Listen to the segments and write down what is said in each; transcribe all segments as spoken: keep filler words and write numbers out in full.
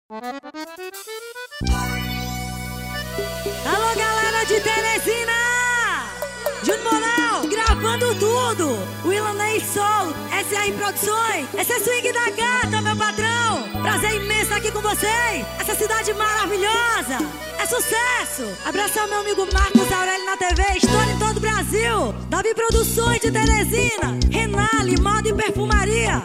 Alô, galera de Teresina! Júnior Moral, gravando tudo. Willanei Soul, S R Produções. Esse é Swing da Gata, meu patrão. Prazer imenso estar aqui com vocês. Essa cidade maravilhosa. É sucesso. Abraço ao meu amigo Marcos Aurélio na T V. Estoura em todo o Brasil. Davi Produções de Teresina. Renale, moda e perfumaria.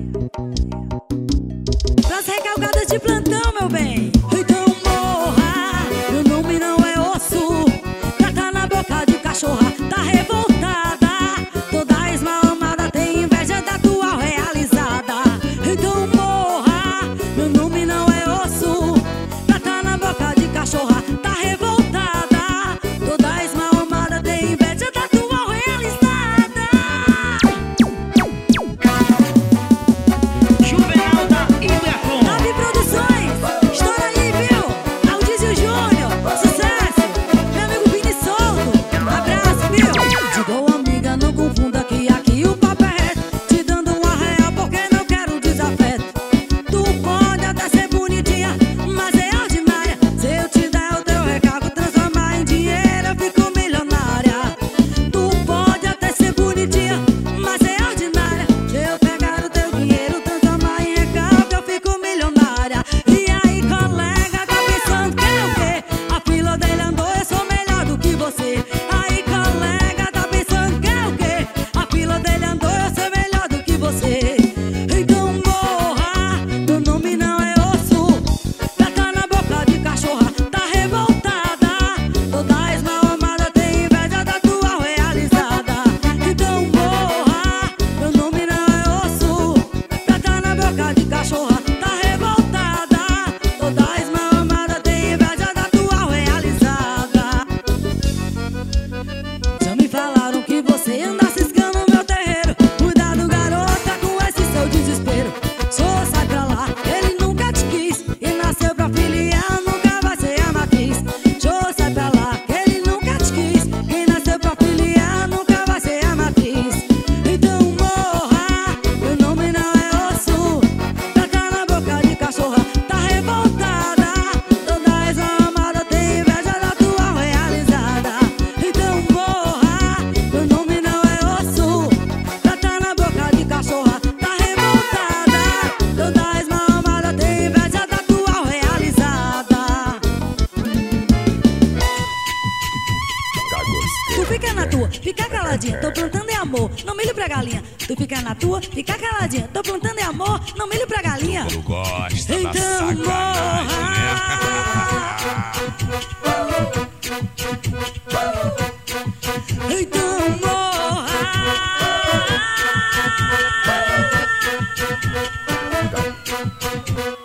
Pras recalcadas de plantão, meu bem. Então morra, meu nome não é osso. Gata na boca de cachorra, tá revoltada. Toda esmalmada tem inveja da tua realizada. Então morra, meu nome não é osso. Gata na boca de cachorra, tá revoltada. Toda esmalmada tem inveja da tua realizada. Juvenal da Ibracon. Davi Produções, estoura aí, viu? Audício Júnior, sucesso. Meu amigo Vini Solto, abraço, viu? De boa amiga, não confunda que aqui o papo é reto. Te dando uma real porque não quero desafeto. Tu pode até ser bonitinha, mas é ordinária. Se eu te der o teu recado, transformar em dinheiro, eu fico milionária. Tu pode até ser bonitinha, mas é ordinária. Se eu pegar o teu dinheiro, transformar em recado, eu fico milionária. E aí, colega, tá pensando que é o quê? A fila dele andou, eu sou melhor do que você. Aí, colega, tá pensando que é o quê? A fila dele andou, eu sou melhor do que você. Então morra, meu nome não é osso. Gata na boca de cachorra, tá revoltada. Toda esmalmada tem inveja da tua realizada. Então morra, meu nome não é osso. Gata na boca de cachorra, tá revoltada. Toda esmalmada tem inveja da tua realizada. Já me falaram que você anda ciscando meu terreiro. Cuidado, garota, com esse seu desespero. Só sai pra lá, ele nunca te quis. E nasceu pra filiar, nunca vai ser a matriz. Só sai pra lá, ele nunca te quis. Quem nasceu pra filiar, nunca vai ser a matriz. Então morra, meu nome não é osso. Gata na boca de cachorra, tá revoltada. Toda esmalmada tem inveja da tua realizada. Então morra, meu nome não é osso. Gata na boca de cachorra, tá revoltada. Toda esmalmada tem inveja da tua realizada. Tu fica na tua, fica caladinha, tô plantando é amor, não milho pra galinha. Tu fica na tua, fica caladinha, tô plantando é amor, não milho pra galinha. Tu gosta da Então sacanagem, né? Então morra.